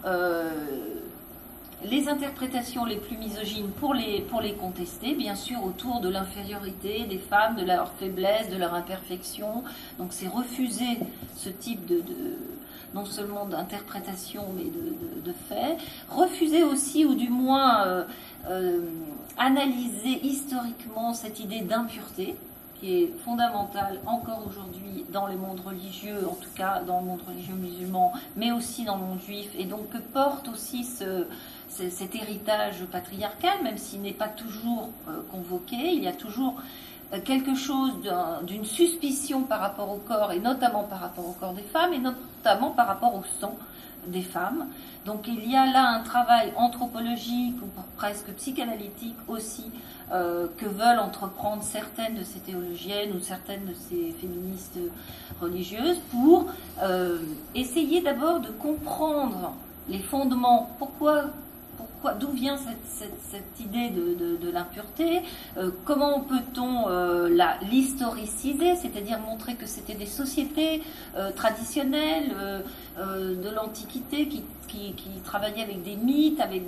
les interprétations les plus misogynes pour les contester, bien sûr autour de l'infériorité des femmes, de leur faiblesse, de leur imperfection. Donc c'est refuser ce type de non seulement d'interprétation mais de fait. Refuser aussi, ou du moins analyser historiquement cette idée d'impureté qui est fondamentale encore aujourd'hui dans le monde religieux, en tout cas dans le monde religieux musulman, mais aussi dans le monde juif, et donc que porte aussi cet héritage patriarcal, même s'il n'est pas toujours convoqué, il y a toujours quelque chose d'une suspicion par rapport au corps, et notamment par rapport au corps des femmes, et notamment par rapport au sang des femmes. Donc il y a là un travail anthropologique ou presque psychanalytique aussi que veulent entreprendre certaines de ces théologiennes ou certaines de ces féministes religieuses pour essayer d'abord de comprendre les fondements, d'où vient cette idée de l'impureté, comment peut-on l'historiciser, c'est-à-dire montrer que c'était des sociétés traditionnelles de l'Antiquité qui travaillaient avec des mythes, avec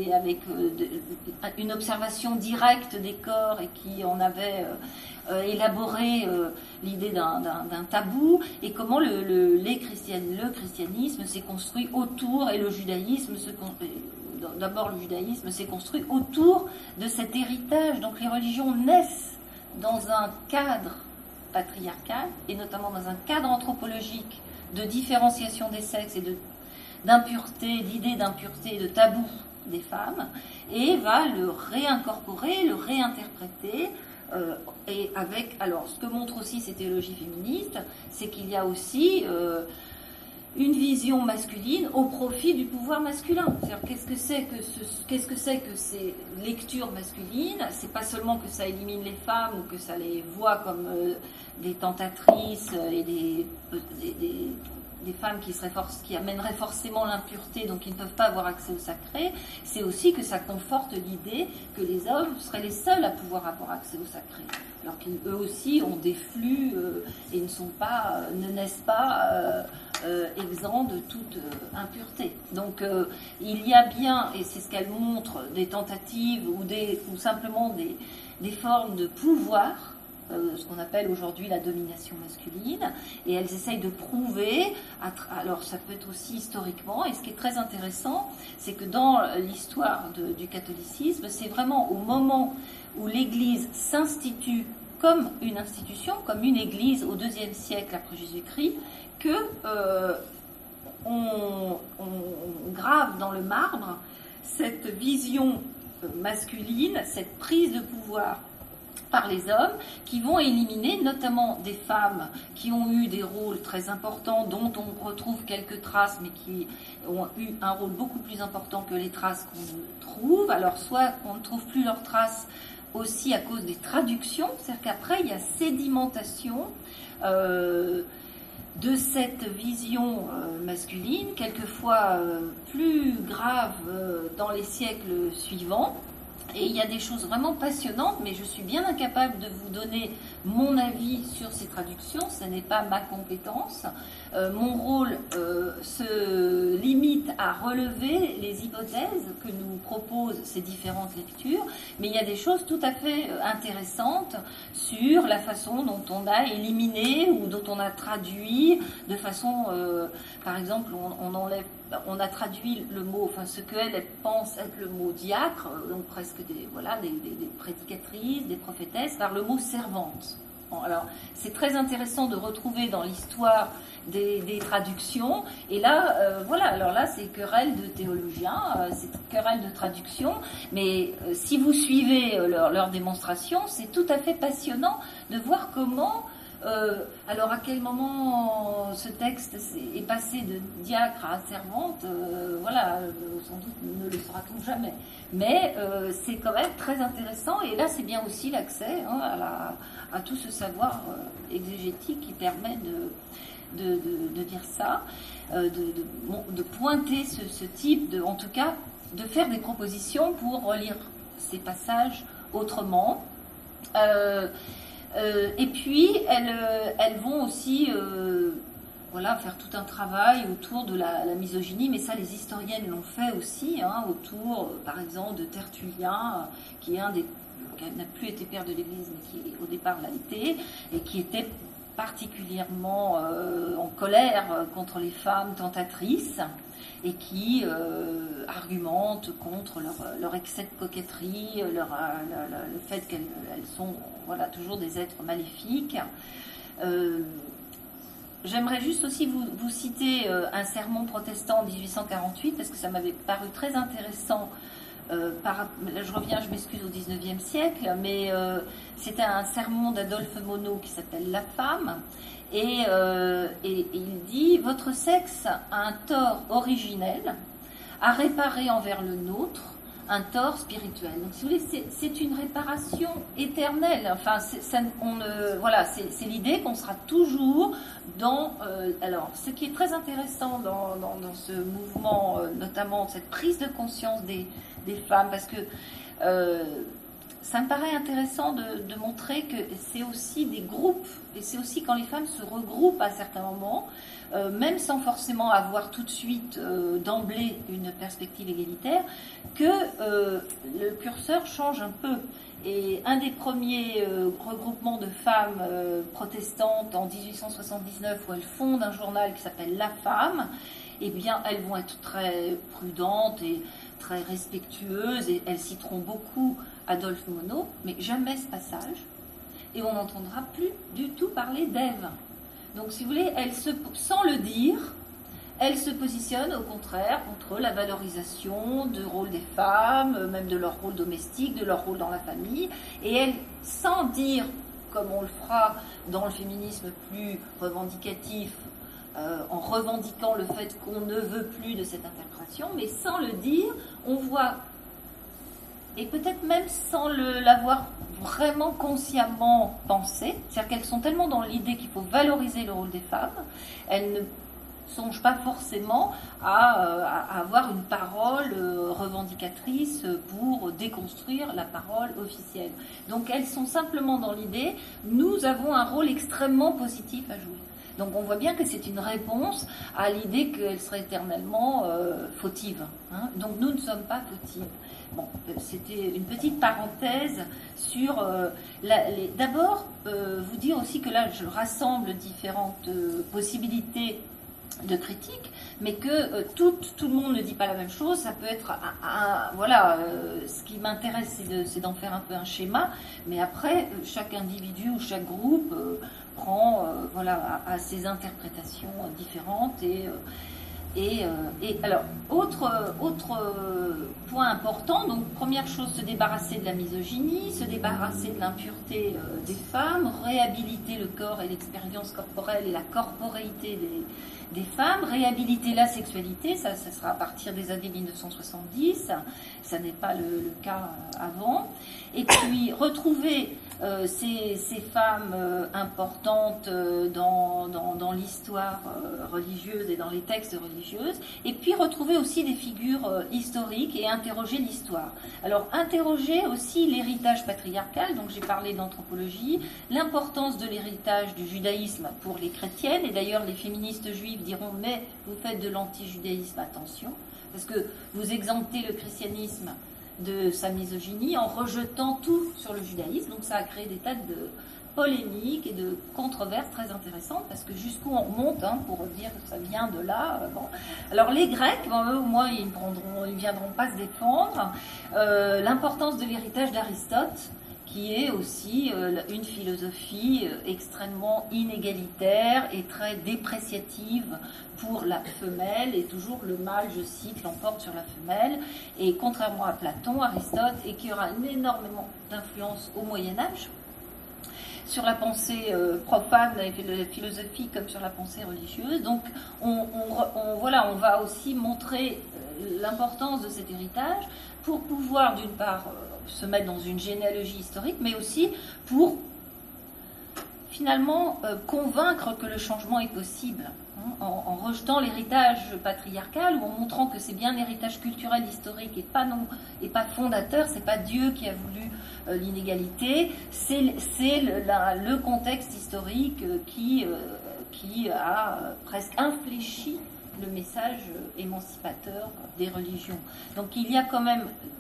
une observation directe des corps, et qui en avaient élaboré l'idée d'un tabou, et comment le christianisme s'est construit autour, et le judaïsme d'abord le judaïsme s'est construit autour de cet héritage. Donc les religions naissent dans un cadre patriarcal, et notamment dans un cadre anthropologique de différenciation des sexes et d'impureté, d'idées d'impureté et de tabou des femmes, et va le réincorporer, le réinterpréter. Et avec, alors ce que montrent aussi ces théologies féministes, c'est qu'il y a aussi une vision masculine au profit du pouvoir masculin. C'est-à-dire, qu'est-ce que c'est que ces lectures masculines? C'est pas seulement que ça élimine les femmes ou que ça les voit comme des tentatrices et des femmes qui amèneraient forcément l'impureté, donc ils ne peuvent pas avoir accès au sacré. C'est aussi que ça conforte l'idée que les hommes seraient les seuls à pouvoir avoir accès au sacré, alors qu'eux aussi ont des flux et ne naissent pas exempts de toute impureté. Donc il y a bien, et c'est ce qu'elle montre, des tentatives ou simplement des formes de pouvoir, ce qu'on appelle aujourd'hui la domination masculine, et elles essayent de prouver, alors ça peut être aussi historiquement, et ce qui est très intéressant, c'est que dans l'histoire du catholicisme, c'est vraiment au moment où l'Église s'institue comme une institution, comme une Église au IIe siècle après Jésus-Christ, que on grave dans le marbre cette vision masculine, cette prise de pouvoir par les hommes, qui vont éliminer notamment des femmes qui ont eu des rôles très importants, dont on retrouve quelques traces, mais qui ont eu un rôle beaucoup plus important que les traces qu'on trouve. Alors soit on ne trouve plus leurs traces aussi à cause des traductions, c'est-à-dire qu'après il y a sédimentation de cette vision masculine, quelquefois plus grave dans les siècles suivants. Et il y a des choses vraiment passionnantes, mais je suis bien incapable de vous donner mon avis sur ces traductions, ce n'est pas ma compétence. Mon rôle se limite à relever les hypothèses que nous proposent ces différentes lectures, mais il y a des choses tout à fait intéressantes sur la façon dont on a éliminé ou dont on a traduit de façon, par exemple, on a traduit le mot, enfin ce qu'elle pense être le mot diacre, donc presque des prédicatrices, des prophétesses, par le mot servante. Bon, alors c'est très intéressant de retrouver dans l'histoire des traductions, et là alors là c'est querelle de théologiens, c'est querelle de traduction, mais si vous suivez leur démonstration, c'est tout à fait passionnant de voir comment Alors à quel moment ce texte est passé de diacre à servante, voilà, sans doute ne le saura-t-on jamais. Mais c'est quand même très intéressant, et là c'est bien aussi l'accès à tout ce savoir exégétique qui permet de dire ça, de pointer ce type, en tout cas, de faire des propositions pour relire ces passages autrement. Et puis, elles vont aussi faire tout un travail autour de la misogynie, mais ça, les historiennes l'ont fait aussi, autour, par exemple, de Tertullien, qui n'a plus été père de l'Église, mais qui, au départ, l'a été, et qui était particulièrement en colère contre les femmes tentatrices, et qui argumentent contre leur excès de coquetterie, le fait qu'elles sont toujours des êtres maléfiques. J'aimerais juste aussi vous citer un sermon protestant en 1848, parce que ça m'avait paru très intéressant. Là, je m'excuse, au 19e siècle, mais c'était un sermon d'Adolphe Monod qui s'appelle La femme, et il dit « Votre sexe a un tort originel à réparer envers le nôtre un tort spirituel. » Donc, si vous voulez, c'est une réparation éternelle. Enfin, c'est l'idée qu'on sera toujours dans... alors, ce qui est très intéressant dans ce mouvement, notamment cette prise de conscience des femmes, parce que ça me paraît intéressant de montrer que c'est aussi des groupes, et c'est aussi quand les femmes se regroupent à certains moments, même sans forcément avoir tout de suite d'emblée une perspective égalitaire, que le curseur change un peu. Et un des premiers regroupements de femmes protestantes en 1879, où elles fondent un journal qui s'appelle La Femme, eh bien, elles vont être très prudentes et très respectueuses, et elles citeront beaucoup Adolphe Monod, mais jamais ce passage, et on n'entendra plus du tout parler d'Ève. Donc, si vous voulez, sans le dire, elles se positionnent au contraire contre la valorisation du rôle des femmes, même de leur rôle domestique, de leur rôle dans la famille, et elles, sans dire, comme on le fera dans le féminisme plus revendicatif, en revendiquant le fait qu'on ne veut plus de cette interprétation, mais sans le dire, on voit, et peut-être même sans l'avoir vraiment consciemment pensé, c'est-à-dire qu'elles sont tellement dans l'idée qu'il faut valoriser le rôle des femmes, elles ne songent pas forcément à avoir une parole revendicatrice pour déconstruire la parole officielle. Donc elles sont simplement dans l'idée, nous avons un rôle extrêmement positif à jouer. Donc on voit bien que c'est une réponse à l'idée qu'elle serait éternellement fautive. Donc nous ne sommes pas fautives. Bon, c'était une petite parenthèse sur... D'abord, vous dire aussi que là, je rassemble différentes possibilités de critique, mais que tout le monde ne dit pas la même chose. Ça peut être ce qui m'intéresse, c'est d'en faire un peu un schéma, mais après chaque individu ou chaque groupe prend à ses interprétations différentes. Et alors, autre point important, donc première chose, se débarrasser de la misogynie, se débarrasser de l'impureté des femmes, réhabiliter le corps et l'expérience corporelle et la corporéité des femmes, réhabiliter la sexualité, ça sera à partir des années 1970, ça n'est pas le cas avant, et puis retrouver ces femmes importantes dans l'histoire religieuse et dans les textes religieux, et puis retrouver aussi des figures historiques et interroger l'histoire. Alors interroger aussi l'héritage patriarcal, donc j'ai parlé d'anthropologie, l'importance de l'héritage du judaïsme pour les chrétiennes, et d'ailleurs les féministes juives diront mais vous faites de l'anti-judaïsme, attention, parce que vous exemptez le christianisme de sa misogynie en rejetant tout sur le judaïsme. Donc ça a créé des tas de polémiques et de controverses très intéressantes, parce que jusqu'où on remonte pour dire que ça vient de là. Alors les Grecs, eux au moins ils ne viendront pas se défendre. L'importance de l'héritage d'Aristote, qui est aussi une philosophie extrêmement inégalitaire et très dépréciative pour la femelle, et toujours le mâle, je cite, l'emporte sur la femelle, et contrairement à Platon, Aristote, et qui aura énormément d'influence au Moyen-Âge. sur la pensée profane et la philosophie comme sur la pensée religieuse. Donc on va aussi montrer l'importance de cet héritage pour pouvoir d'une part se mettre dans une généalogie historique, mais aussi pour finalement convaincre que le changement est possible, hein, en rejetant l'héritage patriarcal ou en montrant que c'est bien l'héritage culturel historique et pas fondateur, c'est pas Dieu qui a voulu l'inégalité, c'est le contexte historique qui a presque infléchi le message émancipateur des religions. Donc il y a quand même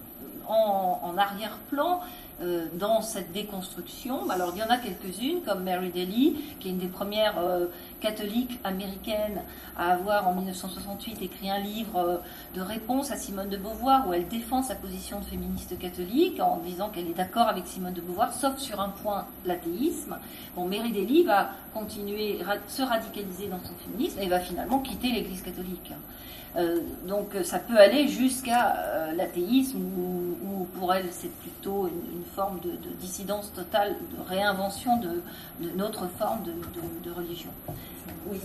en arrière-plan dans cette déconstruction. Alors il y en a quelques-unes comme Mary Daly, qui est une des premières catholiques américaines à avoir en 1968 écrit un livre de réponse à Simone de Beauvoir où elle défend sa position de féministe catholique en disant qu'elle est d'accord avec Simone de Beauvoir sauf sur un point, l'athéisme. Bon, Mary Daly va continuer se radicaliser dans son féminisme et va finalement quitter l'Église catholique. Donc ça peut aller jusqu'à l'athéisme où pour elle c'est plutôt une forme de dissidence totale, de réinvention de notre forme de religion. Oui.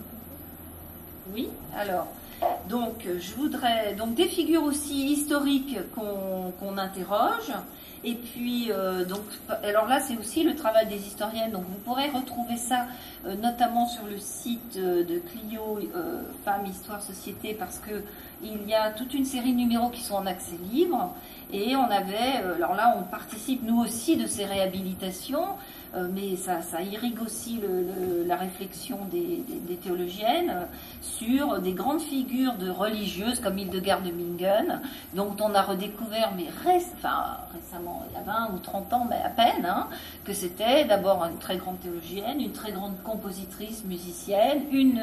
Oui, alors, donc je voudrais donc des figures aussi historiques qu'on interroge. Et puis, alors là, c'est aussi le travail des historiennes. Donc, vous pourrez retrouver ça notamment sur le site de Clio, Femmes, Histoire, Société, parce que il y a toute une série de numéros qui sont en accès libre. Et on avait, alors là, on participe nous aussi de ces réhabilitations, mais ça irrigue aussi la réflexion des théologiennes sur des grandes figures de religieuses comme Hildegard de Bingen, dont on a redécouvert, mais récemment, il y a 20 ou 30 ans, mais à peine, hein, que c'était d'abord une très grande théologienne, une très grande compositrice, musicienne, une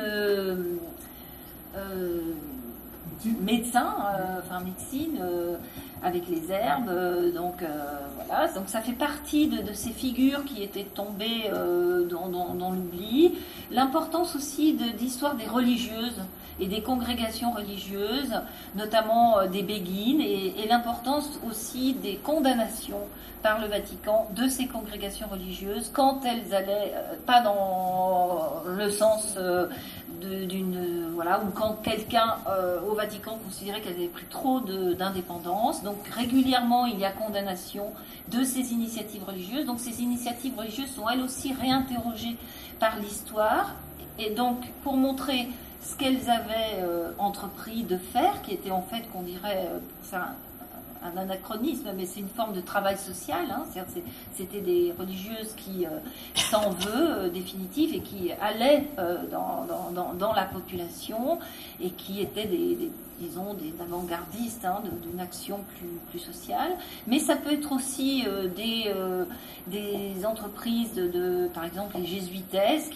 médecin, médecine avec les herbes, donc voilà, donc ça fait partie de ces figures qui étaient tombées dans l'oubli. L'importance aussi d'histoire des religieuses et des congrégations religieuses, notamment des béguines, et l'importance aussi des condamnations par le Vatican de ces congrégations religieuses quand elles allaient pas dans le sens ou quand quelqu'un au Vatican considérait qu'elle avait pris trop d'indépendance. Donc régulièrement il y a condamnation de ces initiatives religieuses. Donc ces initiatives religieuses sont elles aussi réinterrogées par l'histoire, et donc pour montrer ce qu'elles avaient entrepris de faire, qui était en fait, qu'on dirait, pour faire un anachronisme, mais c'est une forme de travail social, hein, c'était des religieuses qui, sans vœu définitif, et qui allaient dans la population, et qui étaient des avant-gardistes, hein, d'une action plus sociale. Mais ça peut être aussi des entreprises par exemple les jésuitesses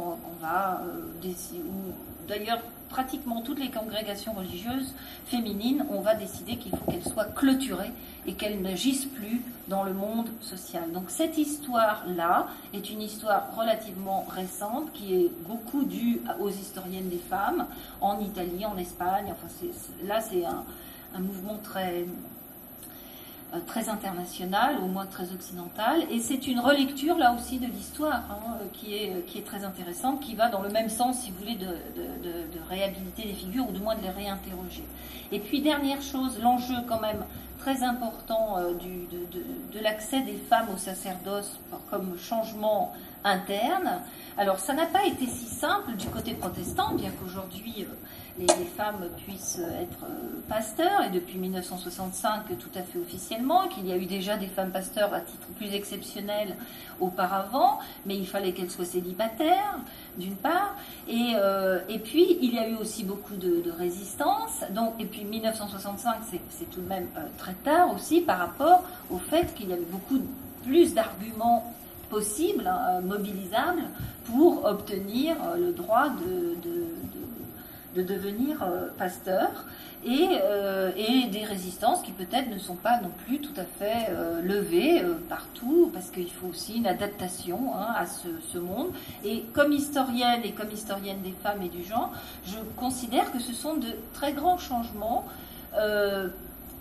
d'ailleurs pratiquement toutes les congrégations religieuses féminines, on va décider qu'il faut qu'elles soient clôturées et qu'elles n'agissent plus dans le monde social. Donc cette histoire-là est une histoire relativement récente qui est beaucoup due aux historiennes des femmes en Italie, en Espagne. Enfin, là c'est un mouvement très international, au moins très occidental, et c'est une relecture là aussi de l'histoire, hein, qui est très intéressante, qui va dans le même sens, si vous voulez, de réhabiliter les figures, ou du moins de les réinterroger. Et puis dernière chose, l'enjeu quand même très important de l'accès des femmes au sacerdoce comme changement interne. Alors ça n'a pas été si simple du côté protestant, bien qu'aujourd'hui les femmes puissent être pasteurs, et depuis 1965 tout à fait officiellement, qu'il y a eu déjà des femmes pasteurs à titre plus exceptionnel auparavant, mais il fallait qu'elles soient célibataires, d'une part, et puis il y a eu aussi beaucoup de résistance, donc, et puis 1965 c'est tout de même très tard aussi par rapport au fait qu'il y avait beaucoup plus d'arguments possibles, hein, mobilisables, pour obtenir le droit de devenir pasteur, et des résistances qui peut-être ne sont pas non plus tout à fait levées partout, parce qu'il faut aussi une adaptation, hein, à ce monde. Et comme historienne des femmes et du genre, je considère que ce sont de très grands changements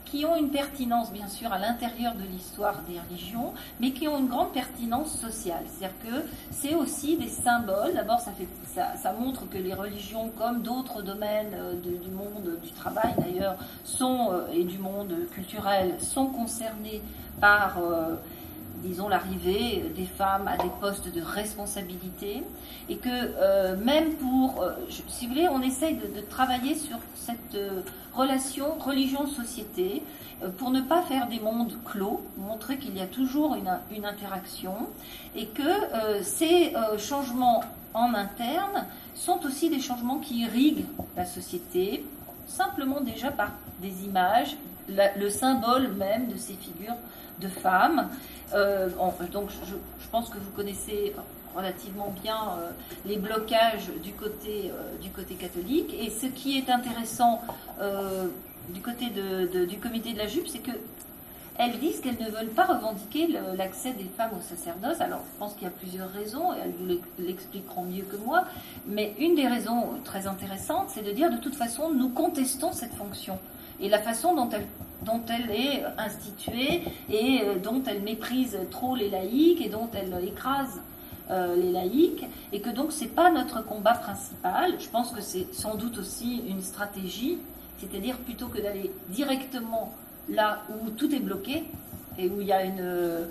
qui ont une pertinence, bien sûr, à l'intérieur de l'histoire des religions, mais qui ont une grande pertinence sociale. C'est-à-dire que c'est aussi des symboles. D'abord, ça montre que les religions, comme d'autres domaines du monde du travail d'ailleurs, et du monde culturel, sont concernées par, disons, l'arrivée des femmes à des postes de responsabilité, et que même pour, si vous voulez, on essaye de travailler sur cette relation religion-société pour ne pas faire des mondes clos, montrer qu'il y a toujours une interaction, et que ces changements en interne sont aussi des changements qui irriguent la société, simplement déjà par des images, le symbole même de ces figures de femmes. Donc je pense que vous connaissez relativement bien les blocages du côté catholique, et ce qui est intéressant du côté du comité de la jupe, c'est que elles disent qu'elles ne veulent pas revendiquer l'accès des femmes au sacerdoce. Alors je pense qu'il y a plusieurs raisons, et elles vous l'expliqueront mieux que moi, mais une des raisons très intéressantes, c'est de dire de toute façon nous contestons cette fonction et la façon dont elle est instituée, et dont elle méprise trop les laïcs, et dont elle écrase les laïcs, et que donc c'est pas notre combat principal. Je pense que c'est sans doute aussi une stratégie, c'est-à-dire plutôt que d'aller directement là où tout est bloqué et où il y a une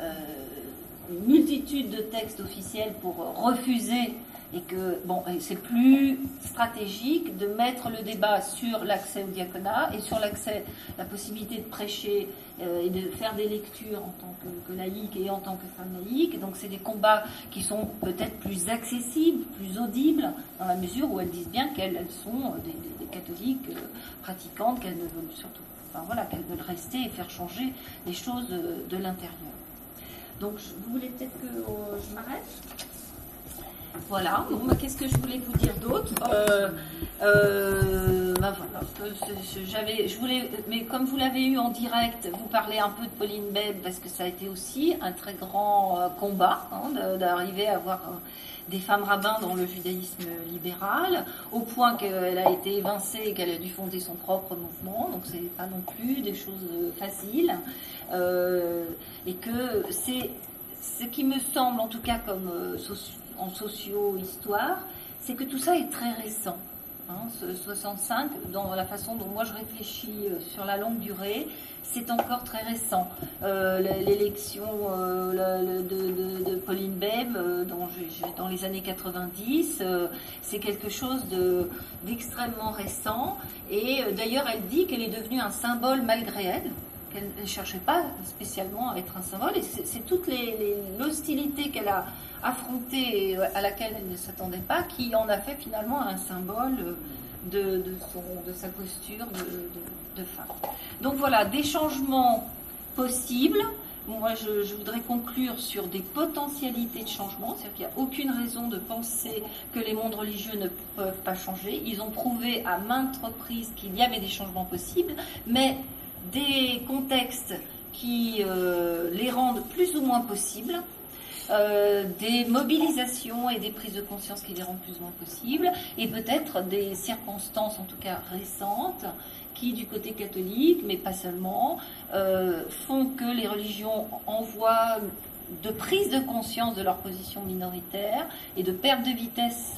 multitude de textes officiels pour refuser, et que c'est plus stratégique de mettre le débat sur l'accès au diaconat et sur la possibilité de prêcher et de faire des lectures en tant que laïque et en tant que femme laïque. Donc c'est des combats qui sont peut-être plus accessibles, plus audibles, dans la mesure où elles disent bien qu'elles sont des catholiques pratiquantes, qu'elles ne veulent surtout, qu'elles veulent rester et faire changer les choses de l'intérieur. Donc vous voulez peut-être que je m'arrête ? Voilà. Qu'est-ce que je voulais vous dire d'autre ? Je voulais, mais comme vous l'avez eu en direct, vous parler un peu de Pauline Bèbe, parce que ça a été aussi un très grand combat d'arriver à avoir des femmes rabbins dans le judaïsme libéral, au point qu'elle a été évincée et qu'elle a dû fonder son propre mouvement. Donc c'est pas non plus des choses faciles, et que c'est ce qui me semble, en tout cas comme en socio-histoire, c'est que tout ça est très récent. Ce 65, dans la façon dont moi je réfléchis sur la longue durée, c'est encore très récent. L'élection de Pauline Bèbe dans les années 90, c'est quelque chose d'extrêmement récent, et d'ailleurs elle dit qu'elle est devenue un symbole malgré elle, qu'elle ne cherchait pas spécialement à être un symbole, et c'est toute l'hostilité qu'elle a affrontée et à laquelle elle ne s'attendait pas qui en a fait finalement un symbole de sa posture de femme. Donc voilà, des changements possibles. Moi je voudrais conclure sur des potentialités de changement, c'est-à-dire qu'il n'y a aucune raison de penser que les mondes religieux ne peuvent pas changer. Ils ont prouvé à maintes reprises qu'il y avait des changements possibles, mais des contextes qui les rendent plus ou moins possibles, des mobilisations et des prises de conscience qui les rendent plus ou moins possibles, et peut-être des circonstances, en tout cas récentes, qui du côté catholique, mais pas seulement, font que les religions envoient de prise de conscience de leur position minoritaire et de perte de vitesse,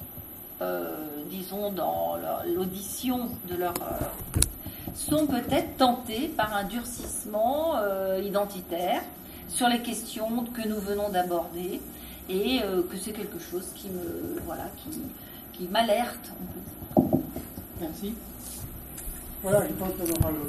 disons, dans l'audition de leur... sont peut-être tentés par un durcissement identitaire sur les questions que nous venons d'aborder, et que c'est quelque chose qui m'alerte. Merci. Voilà, je pense qu'on aura le